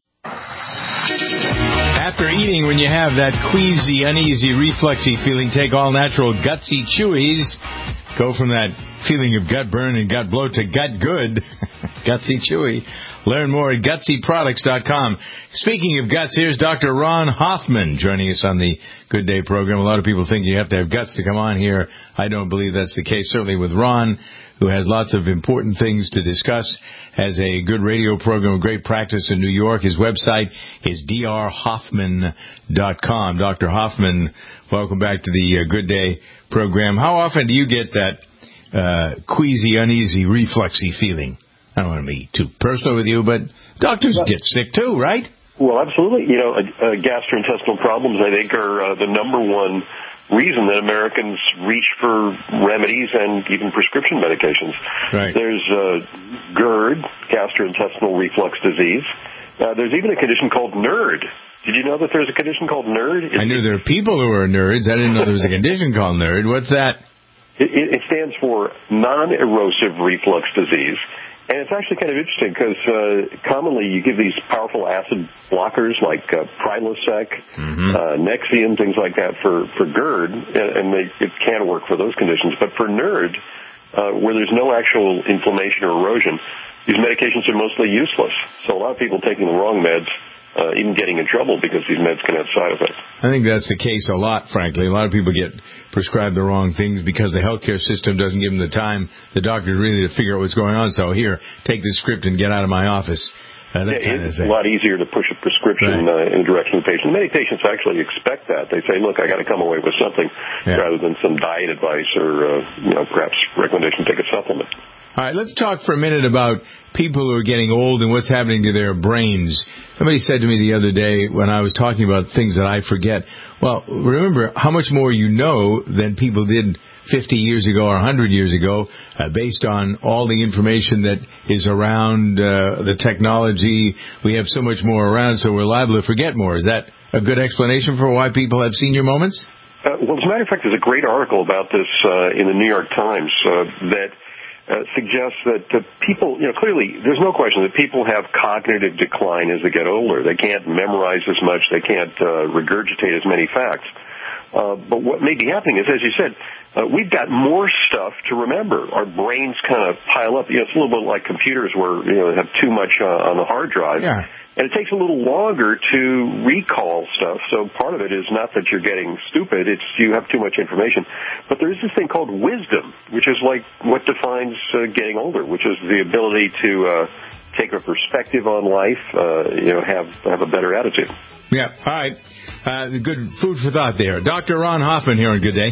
After eating, when you have that queasy, uneasy, refluxy feeling, take all-natural Gutsy Chewies. Go from that feeling of gut burn and gut bloat to gut good. Gutsy Chewy. Learn more at gutsy products dot com. Speaking of guts, here's Doctor Ron Hoffman joining us on the Good Day program. A lot of people think you have to have guts to come on here. I don't believe that's the case, certainly with Ron, who has lots of important things to discuss, has a good radio program of great practice in New York. His website is d r hoffman dot com. Doctor Hoffman, welcome back to the uh, Good Day program. How often do you get that uh, queasy, uneasy, refluxy feeling? I don't want to be too personal with you, but doctors get sick too, right? Well, absolutely. You know, uh, uh, gastrointestinal problems, I think, are uh, the number one reason that Americans reach for remedies and even prescription medications. Right. There's uh, GERD, gastrointestinal reflux disease. Uh, there's even a condition called NERD. Did you know that there's a condition called NERD? It's, I knew there are people who are nerds. I didn't know there was a condition called NERD. What's that? It, it stands for non-erosive reflux disease. And it's actually kind of interesting because uh, commonly you give these powerful acid blockers like uh, Prilosec, mm-hmm. uh, Nexium, things like that for, for GERD, and, and they, it can work for those conditions. But for NERD, uh, where there's no actual inflammation or erosion, these medications are mostly useless. So a lot of people taking the wrong meds, uh, even getting in trouble because these meds can have side effects. I think that's the case a lot, frankly. A lot of people get prescribed the wrong things because the healthcare system doesn't give them the time, the doctors really, to figure out what's going on. So here, take this script and get out of my office. Uh, that yeah, kind it's of thing. a lot easier to push a prescription right. uh, in the direction of the patient. Many patients actually expect that. They say, look, I got to come away with something yeah. rather than some diet advice or, uh, you know, perhaps recommendation to take a supplement. All right, let's talk for a minute about people who are getting old and what's happening to their brains. Somebody said to me the other day when I was talking about things that I forget, well, remember how much more you know than people did fifty years ago or one hundred years ago, uh, based on all the information that is around uh, the technology. We have so much more around, so we're liable to forget more. Is that a good explanation for why people have senior moments? Uh, well, as a matter of fact, there's a great article about this uh, in the New York Times uh, that Uh, suggests that uh, people, you know, clearly there's no question that people have cognitive decline as they get older. They can't memorize as much. They can't uh, regurgitate as many facts. Uh, but what may be happening is, as you said, uh, we've got more stuff to remember. Our brains kind of pile up. You know, it's a little bit like computers where, you know, they have too much uh, on the hard drive. Yeah. And it takes a little longer to recall stuff. So part of it is not that you're getting stupid, it's you have too much information. But there is this thing called wisdom, which is like what defines uh, getting older, which is the ability to uh, take a perspective on life, uh, you know, have have a better attitude. Yeah. All right. Uh, good food for thought there. Doctor Ron Hoffman here on Good Day.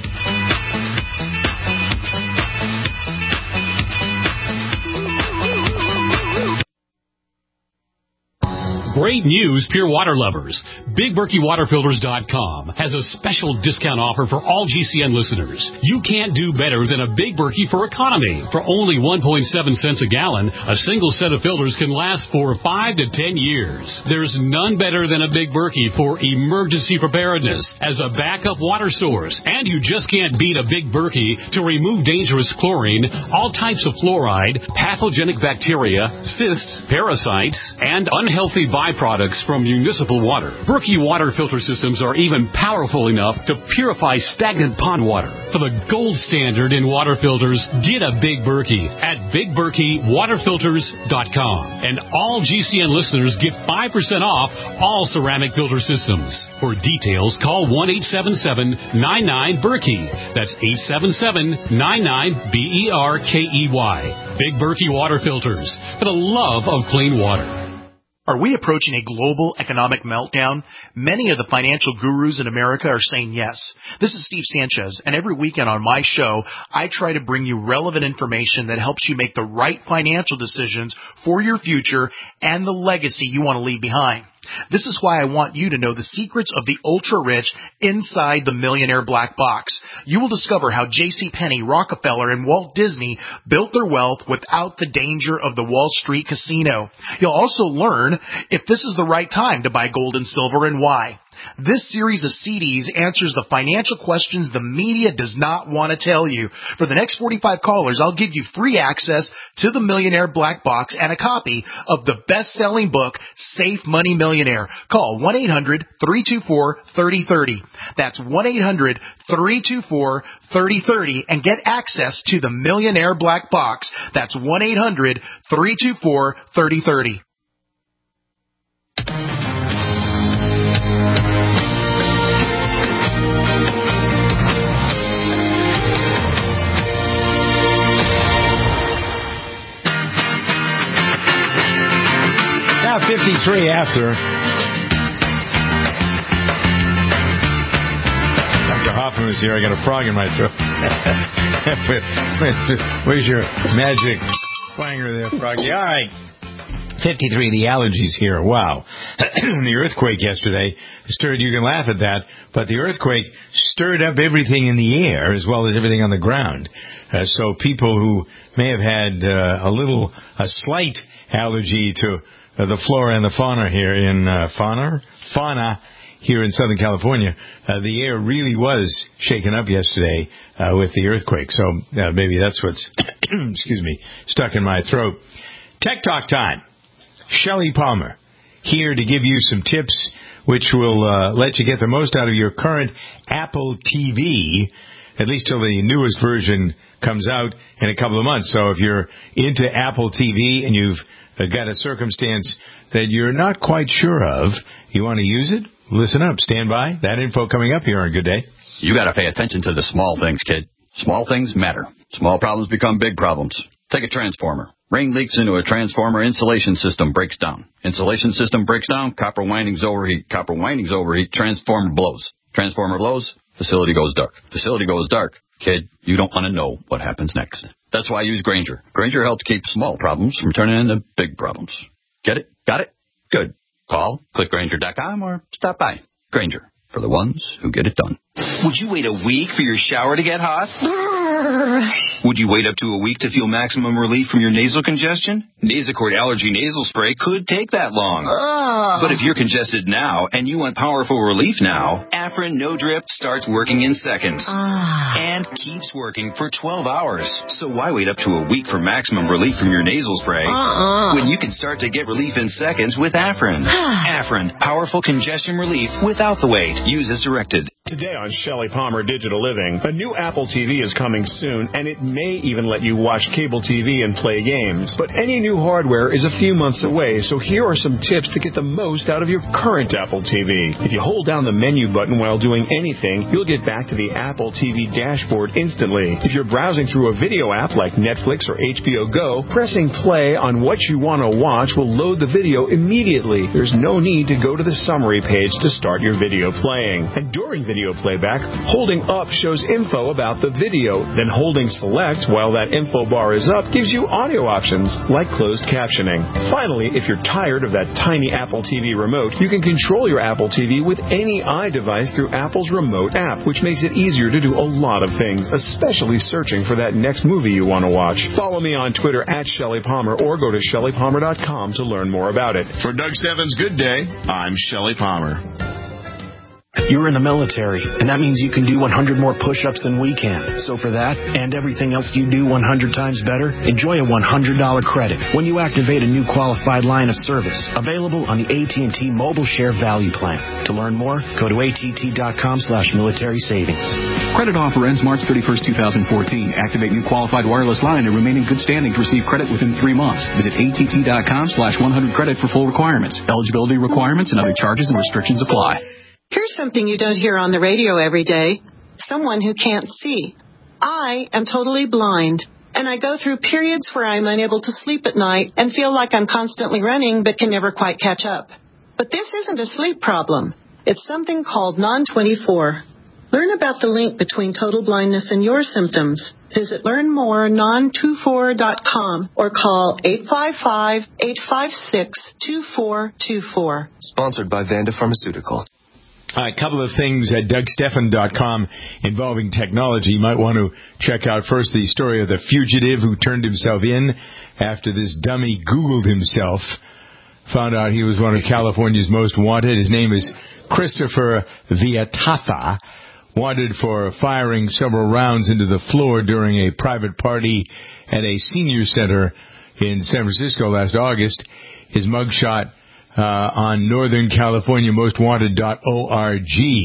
Great news, pure water lovers. Big Berkey Water Filters dot com has a special discount offer for all G C N listeners. You can't do better than a Big Berkey for economy. For only one point seven cents a gallon, a single set of filters can last for five to ten years. There's none better than a Big Berkey for emergency preparedness as a backup water source. And you just can't beat a Big Berkey to remove dangerous chlorine, all types of fluoride, pathogenic bacteria, cysts, parasites, and unhealthy byproducts from municipal water. Berkey water filter systems are even powerful enough to purify stagnant pond water. For the gold standard in water filters, get a Big Berkey at Big Berkey Water Filters dot com. And all G C N listeners get five percent off all ceramic filter systems. For details, call one eight seven seven nine nine Berkey. That's eight seven seven nine nine B E R K E Y. Big Berkey Water Filters, for the love of clean water. Are we approaching a global economic meltdown? Many of the financial gurus in America are saying yes. This is Steve Sanchez, and every weekend on my show, I try to bring you relevant information that helps you make the right financial decisions for your future and the legacy you want to leave behind. This is why I want you to know the secrets of the ultra-rich inside the Millionaire Black Box. You will discover how J C. Penney, Rockefeller, and Walt Disney built their wealth without the danger of the Wall Street casino. You'll also learn if this is the right time to buy gold and silver and why. This series of C Ds answers the financial questions the media does not want to tell you. For the next forty-five callers, I'll give you free access to the Millionaire Black Box and a copy of the best-selling book, Safe Money Millionaire. Call one eight hundred three two four three oh three oh. That's one eight hundred three two four three oh three oh and get access to the Millionaire Black Box. That's one eight hundred three two four three oh three oh. fifty-three after. Doctor Hoffman was here. I got a frog in my throat. Where's your magic clanger there, Froggy? All right. fifty-three, the allergies here. Wow. The earthquake yesterday stirred, you can laugh at that, but the earthquake stirred up everything in the air as well as everything on the ground. Uh, so people who may have had uh, a little, a slight allergy to Uh, the flora and the fauna here in uh, fauna, fauna here in Southern California, uh, the air really was shaken up yesterday uh, with the earthquake. So uh, maybe that's what's, excuse me, stuck in my throat. Tech Talk time. Shelley Palmer here to give you some tips which will uh, let you get the most out of your current Apple T V, at least till the newest version comes out in a couple of months. So if you're into Apple T V and you've got a circumstance that you're not quite sure of, you want to use it? Listen up. Stand by. That info coming up here on Good Day. You got to pay attention to the small things, kid. Small things matter. Small problems become big problems. Take a transformer. Rain leaks into a transformer, insulation system breaks down. Insulation system breaks down, copper windings overheat. Copper windings overheat, transformer blows. Transformer blows, facility goes dark. Facility goes dark. Kid, you don't want to know what happens next. That's why I use Grainger. Grainger helps keep small problems from turning into big problems. Get it? Got it? Good. Call, click Grainger dot com, or stop by. Grainger, for the ones who get it done. Would you wait a week for your shower to get hot? Would you wait up to a week to feel maximum relief from your nasal congestion? Nasacort Allergy Nasal Spray could take that long. Uh. But if you're congested now and you want powerful relief now, Afrin No Drip starts working in seconds. Uh. And keeps working for twelve hours. So why wait up to a week for maximum relief from your nasal spray Uh-uh. when you can start to get relief in seconds with Afrin? Afrin, powerful congestion relief without the wait. Use as directed. Today on Shelley Palmer Digital Living, a new Apple T V is coming soon, and it may even let you watch cable T V and play games. But any new hardware is a few months away, so here are some tips to get the most out of your current Apple T V. If you hold down the menu button while doing anything, you'll get back to the Apple T V dashboard instantly. If you're browsing through a video app like Netflix or H B O Go, pressing play on what you want to watch will load the video immediately. There's no need to go to the summary page to start your video playing. And during video Video playback, holding up shows info about the video. Then holding select while that info bar is up gives you audio options like closed captioning. Finally, if you're tired of that tiny Apple T V remote, you can control your Apple T V with any iDevice through Apple's remote app, which makes it easier to do a lot of things, especially searching for that next movie you want to watch. Follow me on Twitter at Shelley Palmer or go to shelley palmer dot com to learn more about it. For Doug Steffens' Good Day, I'm Shelley Palmer. You're in the military, and that means you can do one hundred more push-ups than we can. So for that, and everything else you do one hundred times better, enjoy a one hundred dollars credit when you activate a new qualified line of service. Available on the A T and T Mobile Share Value Plan. To learn more, go to A T T dot com slash military savings. Credit offer ends March thirty-first, twenty fourteen. Activate new qualified wireless line and remain in good standing to receive credit within three months. Visit A T T dot com slash one hundred credit for full requirements. Eligibility requirements and other charges and restrictions apply. Here's something you don't hear on the radio every day. Someone who can't see. I am totally blind, and I go through periods where I'm unable to sleep at night and feel like I'm constantly running but can never quite catch up. But this isn't a sleep problem. It's something called non twenty-four. Learn about the link between total blindness and your symptoms. Visit learn more non twenty-four dot com or call eight five five, eight five six, two four two four. Sponsored by Vanda Pharmaceuticals. All right, a couple of things at Doug Steffen dot com involving technology. You might want to check out first the story of the fugitive who turned himself in after this dummy Googled himself, found out he was one of California's most wanted. His name is Christopher Viatatha, wanted for firing several rounds into the floor during a private party at a senior center in San Francisco last August. His mugshot Uh, on Northern California Most Wanted dot org,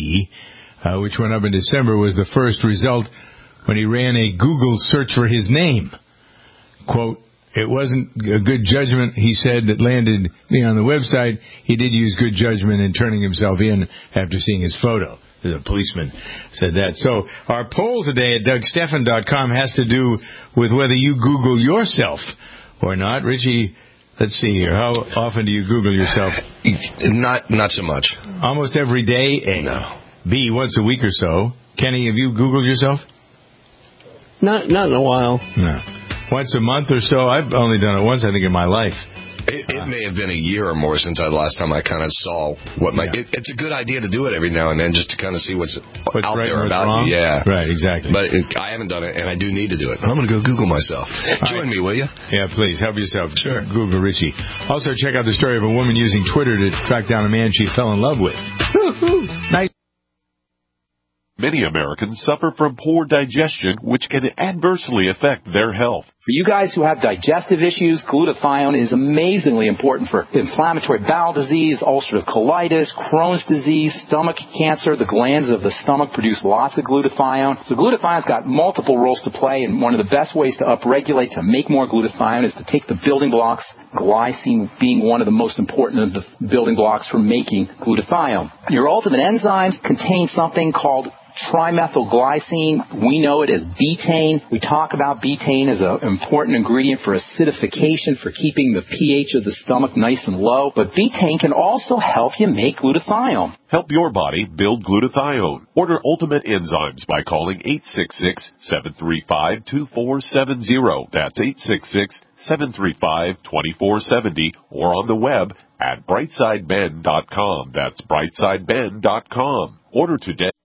uh, which went up in December, was the first result when he ran a Google search for his name. Quote, it wasn't a good judgment, he said, that landed me on the website. He did use good judgment in turning himself in after seeing his photo. The policeman said that. So our poll today at Doug Steffen dot com has to do with whether you Google yourself or not. Richie, let's see here. How often do you Google yourself? Not not so much. Almost every day? A. No. B, once a week or so. Kenny, have you Googled yourself? Not not in a while. No. Once a month or so? I've only done it once, I think, in my life. It, it may have been a year or more since I last time I kind of saw what my. Yeah. It, it's a good idea to do it every now and then, just to kind of see what's, what's out right there and about wrong. you. Yeah, right, exactly. But it, I haven't done it, and I do need to do it. I'm going to go Google myself. All Join right. me, will you? Yeah, please help yourself. Sure. Google Richie. Also, check out the story of a woman using Twitter to track down a man she fell in love with. Woo-hoo. Nice. Many Americans suffer from poor digestion, which can adversely affect their health. For you guys who have digestive issues, glutathione is amazingly important for inflammatory bowel disease, ulcerative colitis, Crohn's disease, stomach cancer. The glands of the stomach produce lots of glutathione. So glutathione's got multiple roles to play, and one of the best ways to upregulate, to make more glutathione, is to take the building blocks, glycine being one of the most important of the building blocks for making glutathione. Your ultimate enzymes contain something called trimethylglycine. We know it as betaine. We talk about betaine as an important ingredient for acidification, for keeping the pH of the stomach nice and low. But betaine can also help you make glutathione. Help your body build glutathione. Order Ultimate Enzymes by calling eight six six, seven three five, two four seven zero. That's eight six six, seven three five, two four seven zero, or on the web at brightside ben dot com. That's brightside ben dot com. Order today.